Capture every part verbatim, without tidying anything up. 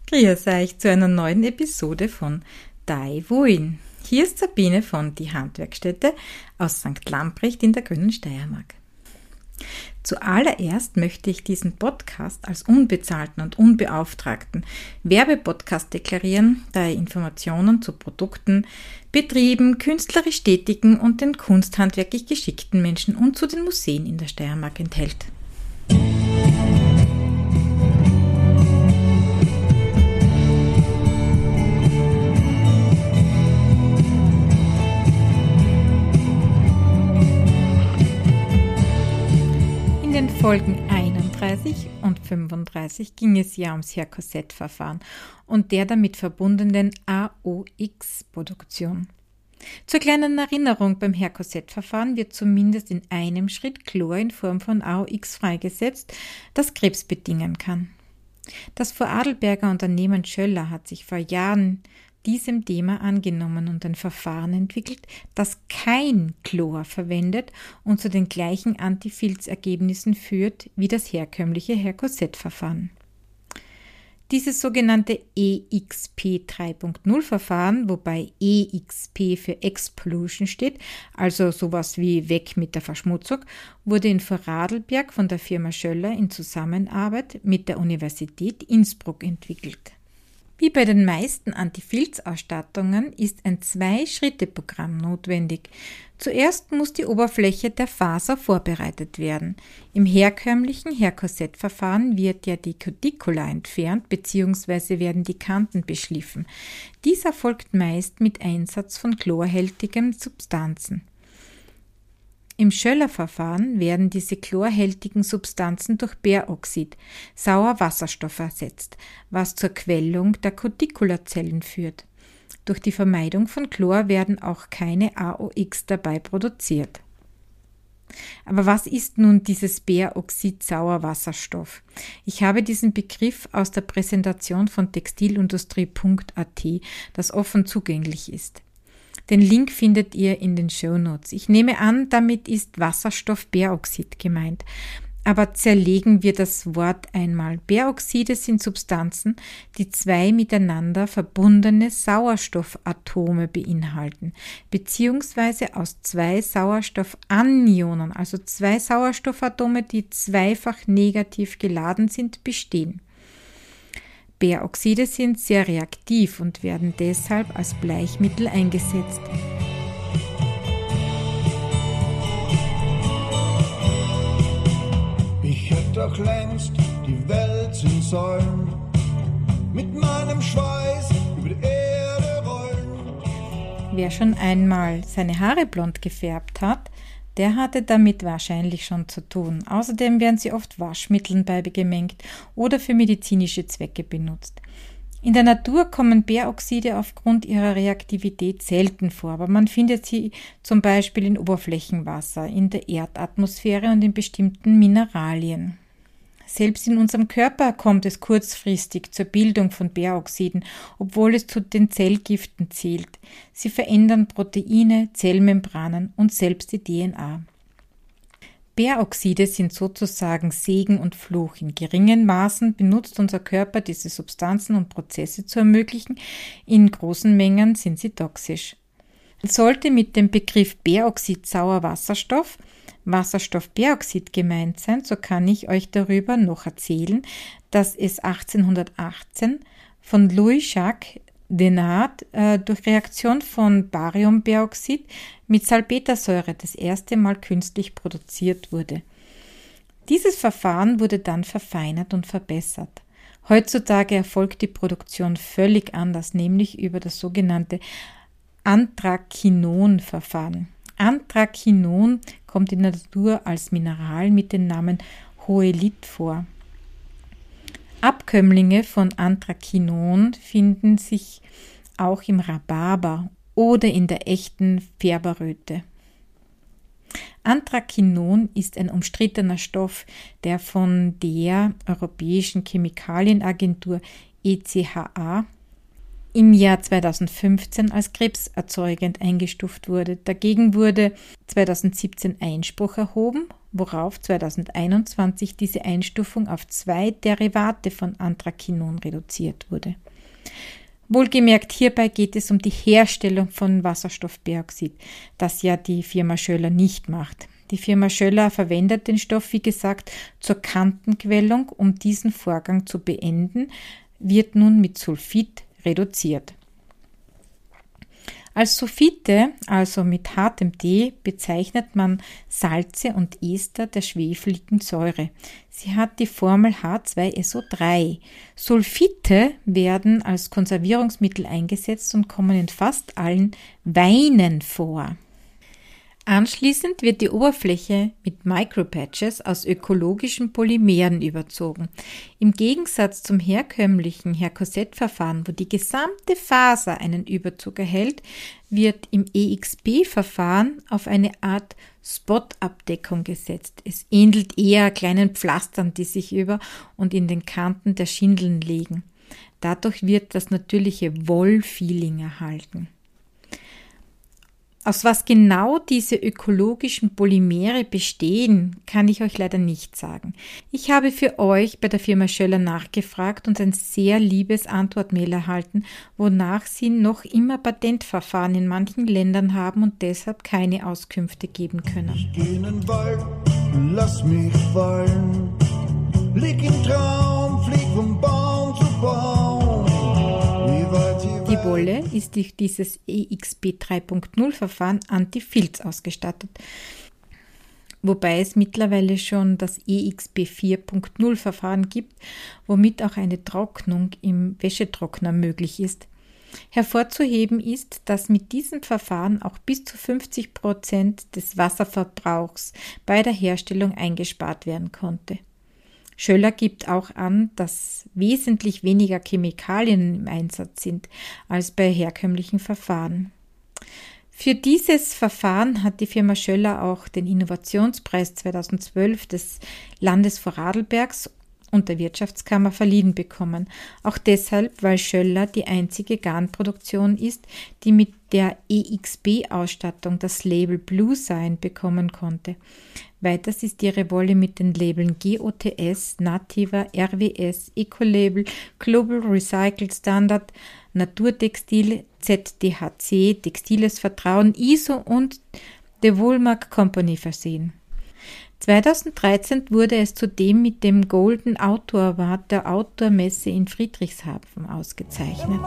Grüß euch zu einer neuen Episode von Dai Wuin. Hier ist Sabine von Die Handwerkstätte aus Sankt Lamprecht in der grünen Steiermark. Zuallererst möchte ich diesen Podcast als unbezahlten und unbeauftragten Werbepodcast deklarieren, da er Informationen zu Produkten, Betrieben, künstlerisch tätigen und den kunsthandwerklich geschickten Menschen und zu den Museen in der Steiermark enthält. In den Folgen einunddreißig und fünfunddreißig ging es ja ums Haircoset-Verfahren und der damit verbundenen A O X-Produktion. Zur kleinen Erinnerung, beim Haircoset-Verfahren wird zumindest in einem Schritt Chlor in Form von A O X freigesetzt, das Krebs bedingen kann. Das Vorarlberger Unternehmen Schöller hat sich vor Jahren diesem Thema angenommen und ein Verfahren entwickelt, das kein Chlor verwendet und zu den gleichen Antifilzergebnissen führt wie das herkömmliche Haircoset-Verfahren. Dieses sogenannte E X P drei Punkt null Verfahren, wobei E X P für Expollution steht, also sowas wie weg mit der Verschmutzung, wurde in Vorarlberg von der Firma Schöller in Zusammenarbeit mit der Universität Innsbruck entwickelt. Wie bei den meisten Antifilzausstattungen ist ein Zwei-Schritte-Programm notwendig. Zuerst muss die Oberfläche der Faser vorbereitet werden. Im herkömmlichen Haircoset-Verfahren wird ja die Cuticula entfernt bzw. werden die Kanten beschliffen. Dies erfolgt meist mit Einsatz von chlorhaltigen Substanzen. Im Schöller-Verfahren werden diese chlorhaltigen Substanzen durch Peroxid, Sauerwasserstoff ersetzt, was zur Quellung der Cuticulazellen führt. Durch die Vermeidung von Chlor werden auch keine A O X dabei produziert. Aber was ist nun dieses Peroxid-Sauerwasserstoff? Ich habe diesen Begriff aus der Präsentation von textilindustrie punkt a t, das offen zugänglich ist. Den Link findet ihr in den Shownotes. Ich nehme an, damit ist Wasserstoffperoxid gemeint. Aber zerlegen wir das Wort einmal. Peroxide sind Substanzen, die zwei miteinander verbundene Sauerstoffatome beinhalten, beziehungsweise aus zwei Sauerstoffanionen, also zwei Sauerstoffatome, die zweifach negativ geladen sind, bestehen. Peroxide sind sehr reaktiv und werden deshalb als Bleichmittel eingesetzt. Ich hätte doch längst die Welt ziehen sollen, mit meinem Schweiß über die Erde rollen. Wer schon einmal seine Haare blond gefärbt hat, der hatte damit wahrscheinlich schon zu tun. Außerdem werden sie oft Waschmitteln beigemengt oder für medizinische Zwecke benutzt. In der Natur kommen Peroxide aufgrund ihrer Reaktivität selten vor, aber man findet sie zum Beispiel in Oberflächenwasser, in der Erdatmosphäre und in bestimmten Mineralien. Selbst in unserem Körper kommt es kurzfristig zur Bildung von Peroxiden, obwohl es zu den Zellgiften zählt. Sie verändern Proteine, Zellmembranen und selbst die D N A. Peroxide sind sozusagen Segen und Fluch. In geringen Maßen benutzt unser Körper diese Substanzen, um Prozesse zu ermöglichen. In großen Mengen sind sie toxisch. Sollte mit dem Begriff Peroxid-Sauerwasserstoff Wasserstoffperoxid gemeint sein, so kann ich euch darüber noch erzählen, dass es achtzehnhundertachtzehn von Louis-Jacques Denard äh, durch Reaktion von Bariumperoxid mit Salpetersäure das erste Mal künstlich produziert wurde. Dieses Verfahren wurde dann verfeinert und verbessert. Heutzutage erfolgt die Produktion völlig anders, nämlich über das sogenannte Anthrakinon-Verfahren. Anthrakinon kommt in der Natur als Mineral mit dem Namen Hoelit vor. Abkömmlinge von Anthrakinon finden sich auch im Rhabarber oder in der echten Färberröte. Anthrakinon ist ein umstrittener Stoff, der von der Europäischen Chemikalienagentur E C H A im Jahr zweitausendfünfzehn als krebserzeugend eingestuft wurde. Dagegen wurde zweitausendsiebzehn Einspruch erhoben, worauf zweitausendeinundzwanzig diese Einstufung auf zwei Derivate von Anthraquinon reduziert wurde. Wohlgemerkt, hierbei geht es um die Herstellung von Wasserstoffperoxid, das ja die Firma Schoeller nicht macht. Die Firma Schoeller verwendet den Stoff, wie gesagt, zur Kantenquellung. Um diesen Vorgang zu beenden, wird nun mit Sulfid reduziert. Als Sulfite, also mit hartem D, bezeichnet man Salze und Ester der schwefeligen Säure. Sie hat die Formel H zwei S O drei. Sulfite werden als Konservierungsmittel eingesetzt und kommen in fast allen Weinen vor. Anschließend wird die Oberfläche mit Micropatches aus ökologischen Polymeren überzogen. Im Gegensatz zum herkömmlichen Herkoset-Verfahren, wo die gesamte Faser einen Überzug erhält, wird im E X P-Verfahren auf eine Art Spot-Abdeckung gesetzt. Es ähnelt eher kleinen Pflastern, die sich über und in den Kanten der Schindeln legen. Dadurch wird das natürliche Woll-Feeling erhalten. Aus was genau diese ökologischen Polymere bestehen, kann ich euch leider nicht sagen. Ich habe für euch bei der Firma Schoeller nachgefragt und ein sehr liebes Antwortmail erhalten, wonach sie noch immer Patentverfahren in manchen Ländern haben und deshalb keine Auskünfte geben können. Ich geh in den Wald, lass mich fallen, leg im Traum, flieg vom Baum zu Baum. Die Wolle ist durch dieses E X P drei Punkt null Verfahren Anti-Filz ausgestattet, wobei es mittlerweile schon das E X P vier Punkt null Verfahren gibt, womit auch eine Trocknung im Wäschetrockner möglich ist. Hervorzuheben ist, dass mit diesem Verfahren auch bis zu fünfzig Prozent des Wasserverbrauchs bei der Herstellung eingespart werden konnte. Schoeller gibt auch an, dass wesentlich weniger Chemikalien im Einsatz sind als bei herkömmlichen Verfahren. Für dieses Verfahren hat die Firma Schoeller auch den Innovationspreis zweitausendzwölf des Landes Vorarlbergs und der Wirtschaftskammer verliehen bekommen. Auch deshalb, weil Schoeller die einzige Garnproduktion ist, die mit der E X P-Ausstattung das Label Blue Sign bekommen konnte. Weiters ist ihre Wolle mit den Labeln G O T S, Nativa, R W S, Ecolabel, Global Recycled Standard, Naturtextil, Z D H C, Textiles Vertrauen, I S O und The Woolmark Company versehen. zweitausenddreizehn wurde es zudem mit dem Golden Outdoor Award der Outdoor-Messe in Friedrichshafen ausgezeichnet.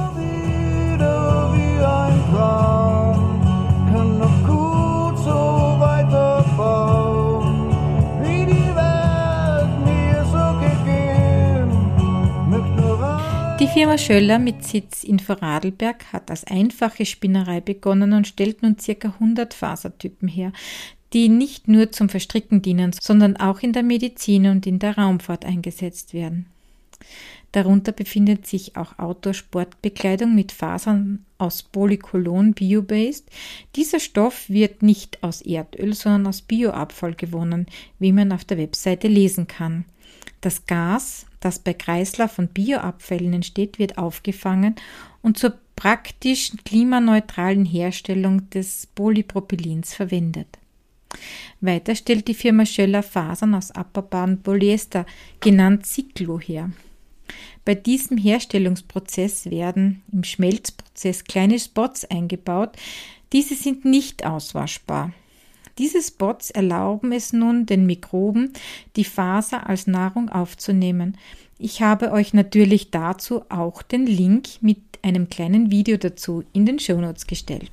Die Firma Schoeller mit Sitz in Vorarlberg hat als einfache Spinnerei begonnen und stellt nun ca. hundert Fasertypen her, die nicht nur zum Verstricken dienen, sondern auch in der Medizin und in der Raumfahrt eingesetzt werden. Darunter befindet sich auch Outdoor-Sportbekleidung mit Fasern aus Polykolon bio-based. Dieser Stoff wird nicht aus Erdöl, sondern aus Bioabfall gewonnen, wie man auf der Webseite lesen kann. Das Gas, das bei Kreislauf von Bioabfällen entsteht, wird aufgefangen und zur praktisch klimaneutralen Herstellung des Polypropylens verwendet. Weiter stellt die Firma Schoeller Fasern aus abbaubarem Polyester, genannt Cyclo, her. Bei diesem Herstellungsprozess werden im Schmelzprozess kleine Spots eingebaut. Diese sind nicht auswaschbar. Diese Spots erlauben es nun den Mikroben, die Faser als Nahrung aufzunehmen. Ich habe euch natürlich dazu auch den Link mit einem kleinen Video dazu in den Shownotes gestellt.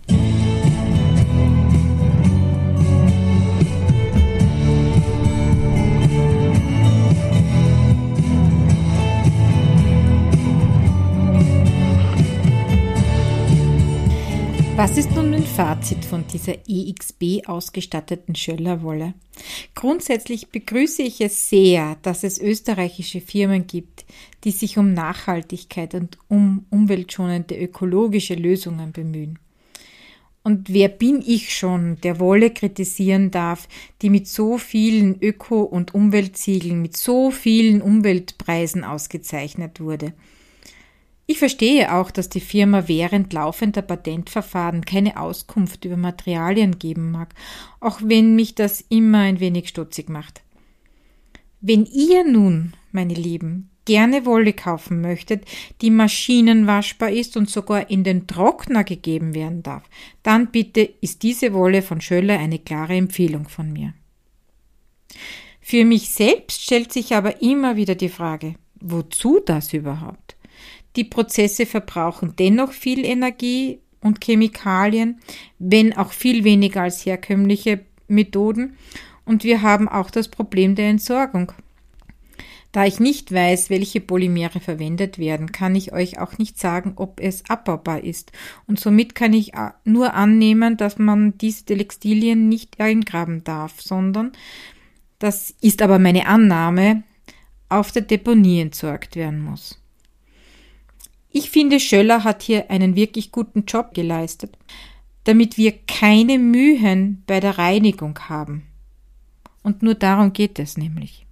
Was ist nun ein Fazit von dieser E X B ausgestatteten Schoeller-Wolle? Grundsätzlich begrüße ich es sehr, dass es österreichische Firmen gibt, die sich um Nachhaltigkeit und um umweltschonende ökologische Lösungen bemühen. Und wer bin ich schon, der Wolle kritisieren darf, die mit so vielen Öko- und Umweltsiegeln, mit so vielen Umweltpreisen ausgezeichnet wurde? Ich verstehe auch, dass die Firma während laufender Patentverfahren keine Auskunft über Materialien geben mag, auch wenn mich das immer ein wenig stutzig macht. Wenn ihr nun, meine Lieben, gerne Wolle kaufen möchtet, die maschinenwaschbar ist und sogar in den Trockner gegeben werden darf, dann bitte ist diese Wolle von Schöller eine klare Empfehlung von mir. Für mich selbst stellt sich aber immer wieder die Frage, wozu das überhaupt? Die Prozesse verbrauchen dennoch viel Energie und Chemikalien, wenn auch viel weniger als herkömmliche Methoden, und wir haben auch das Problem der Entsorgung. Da ich nicht weiß, welche Polymere verwendet werden, kann ich euch auch nicht sagen, ob es abbaubar ist. Und somit kann ich nur annehmen, dass man diese Textilien nicht eingraben darf, sondern, das ist aber meine Annahme, auf der Deponie entsorgt werden muss. Ich finde, Schöller hat hier einen wirklich guten Job geleistet, damit wir keine Mühen bei der Reinigung haben. Und nur darum geht es nämlich.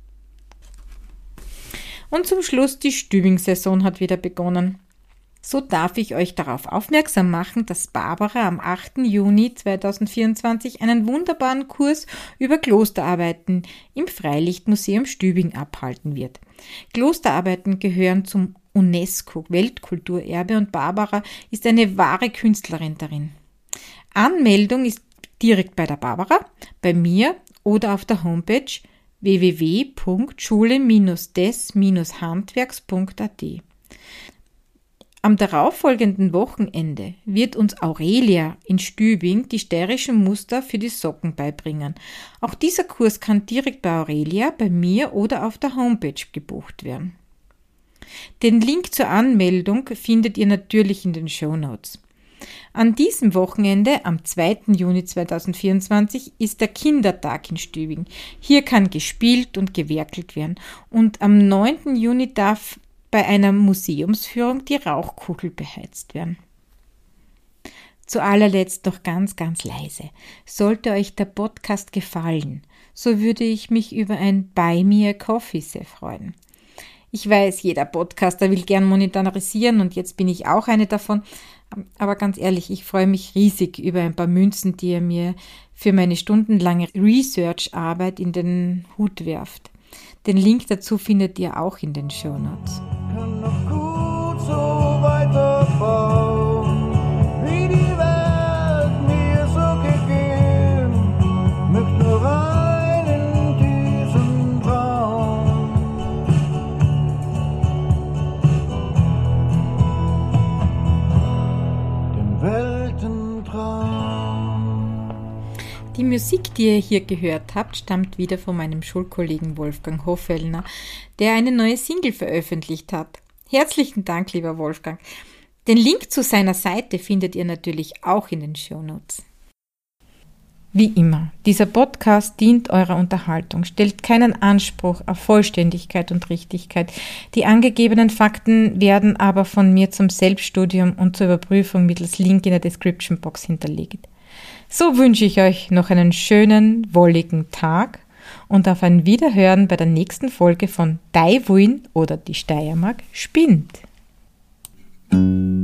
Und zum Schluss, die Stübing-Saison hat wieder begonnen. So darf ich euch darauf aufmerksam machen, dass Barbara am achten Juni zweitausendvierundzwanzig einen wunderbaren Kurs über Klosterarbeiten im Freilichtmuseum Stübing abhalten wird. Klosterarbeiten gehören zum UNESCO-Weltkulturerbe und Barbara ist eine wahre Künstlerin darin. Anmeldung ist direkt bei der Barbara, bei mir oder auf der Homepage w w w punkt schule des handwerks punkt a t. Am darauffolgenden Wochenende wird uns Aurelia in Stübing die steirischen Muster für die Socken beibringen. Auch dieser Kurs kann direkt bei Aurelia, bei mir oder auf der Homepage gebucht werden. Den Link zur Anmeldung findet ihr natürlich in den Shownotes. An diesem Wochenende, am zweiten Juni zweitausendvierundzwanzig, ist der Kindertag in Stübing. Hier kann gespielt und gewerkelt werden. Und am neunten Juni darf bei einer Museumsführung die Rauchkugel beheizt werden. Zu allerletzt noch ganz, ganz leise. Sollte euch der Podcast gefallen, so würde ich mich über ein Buy Me a Coffee sehr freuen. Ich weiß, jeder Podcaster will gern monetarisieren und jetzt bin ich auch eine davon. Aber ganz ehrlich, ich freue mich riesig über ein paar Münzen, die ihr mir für meine stundenlange Research-Arbeit in den Hut werft. Den Link dazu findet ihr auch in den Shownotes. Kann noch gut so weiterfahren, wie die Welt mir so gegeben, möchte nur rein in diesen Traum. Den Weltentraum. Die Musik, die ihr hier gehört habt, stammt wieder von meinem Schulkollegen Wolfgang Hoffellner, der eine neue Single veröffentlicht hat. Herzlichen Dank, lieber Wolfgang. Den Link zu seiner Seite findet ihr natürlich auch in den Shownotes. Wie immer, dieser Podcast dient eurer Unterhaltung, stellt keinen Anspruch auf Vollständigkeit und Richtigkeit. Die angegebenen Fakten werden aber von mir zum Selbststudium und zur Überprüfung mittels Link in der Description Box hinterlegt. So wünsche ich euch noch einen schönen, wolligen Tag und auf ein Wiederhören bei der nächsten Folge von Dai Wuin oder die Steiermark spinnt.